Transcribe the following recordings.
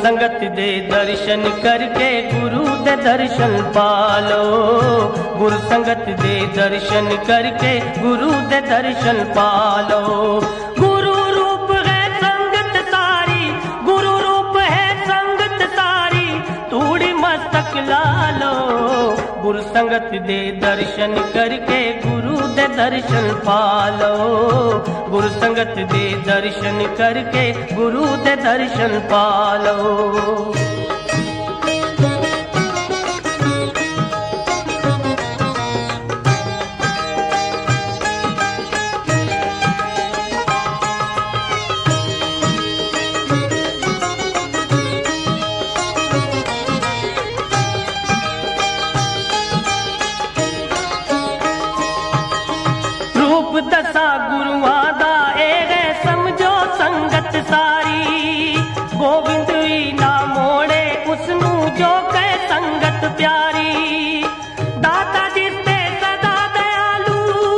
संगत दे दर्शन करके गुरु दे दर्शन पालो। गुरु संगत दे दर्शन करके गुरु दे दर्शन पालो। गुरु रूप है संगत सारी, गुरु रूप है संगत सारी, तूड़ी मस्तक लालो। गुरु संगत दे दर्शन करके गुरु दे दर्शन पालो। गुरु संगत दे दर्शन करके गुरु दे दर्शन पालो। दसा गुरुआं दा ए समझो संगत सारी। गोविंद ही ना मोड़े उसनू जो कहे संगत प्यारी। दाता जिसते सदा दयालु,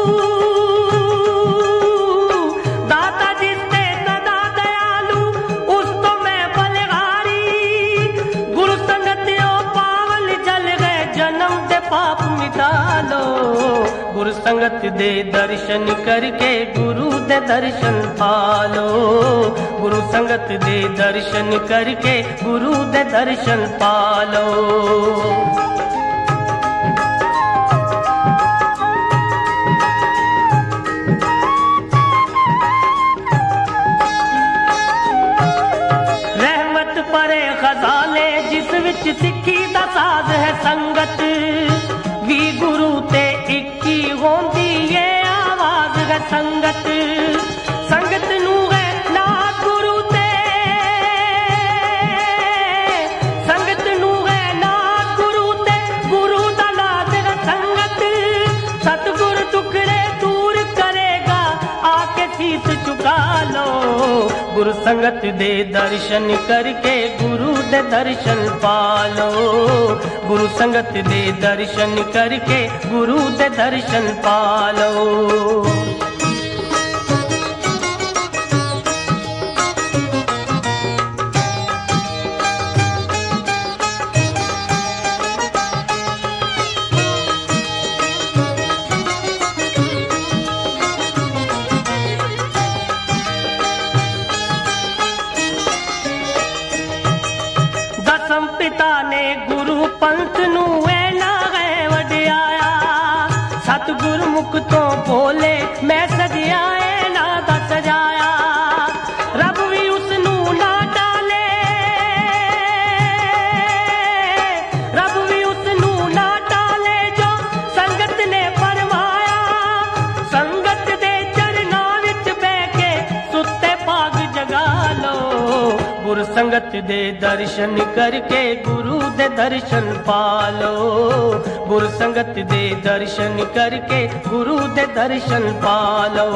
दाता जिसते सदा दयालु, उस तो मैं बलिहारी। गुरु संगत ओ पावल जल गए जन्म दे पाप मिटा लो। गुरु संगत दे दर्शन करके गुरु दे दर्शन पालो। गुरु संगत दे दर्शन करके गुरु दे दर्शन पालो। रहमत परे खजाले जिस विच सिक्खी दा साज है संगत। वी गुरु ते इक्की होंदी ये आवाज है संगत। संगत नू है नाथ गुरु ते, संगत नू है नाथ गुरु ते, गुरु दा नाथ है संगत। सतगुर टुकड़े दूर करेगा आके शीस झुका लो। गुरु संगत दे दर्शन करके गुरु दे दर्शन पालो। गुरु संगत दे दर्शन करके गुरु दे दर्शन पालो। दसम पिता ने गुरु पंथ नू ऐना है वड्याया। सतगुरु मुख तो बोले मैं सजिया ऐना दा सजाया। रब भी उसनू ना टाले, रब भी उसनू ना टाले जो संगत ने फरमाया। संगत दे चरनां विच बैठ के सुत्ते पाग जगा लो। गुरु संगत दे दर्शन करके गुरु दे दर्शन पालो। गुरु संगत दे दर्शन करके गुरु दे दर्शन पालो।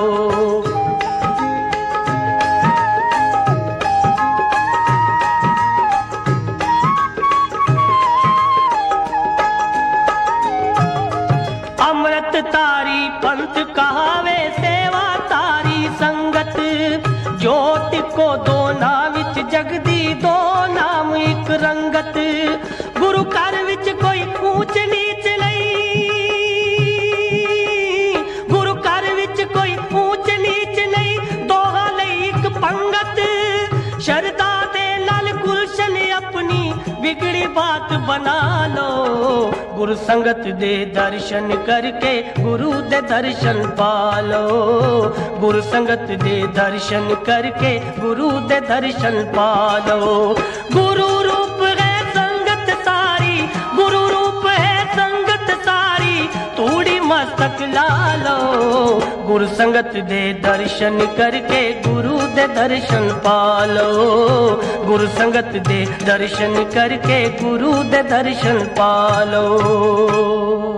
अमृत तारी पंथ कहावे सेवा तारी संगत। जोत को दो नाम विच जगदी दो नाम एक रंगत। गुरु घर विच कोई ऊंच नीच नहीं, गुरु घर विच कोई ऊंच नीच नहीं, दोहा लई एक पंगत। शरदा दे नाल गुलशन अपनी बिगड़ी बात बना लो। गुरु संगत दे दर्शन करके गुरु दे दर्शन पालो। गुरु संगत दे दर्शन करके गुरु दे दर्शन पालो। गुरु रूप है संगत सारी, गुरु रूप है संगत सारी, तूड़ी मस्तक लालो। गुरु संगत दे दर्शन करके गुरु दे दर्शन पालो। गुरु संगत दे दर्शन करके गुरु दे दर्शन पालो।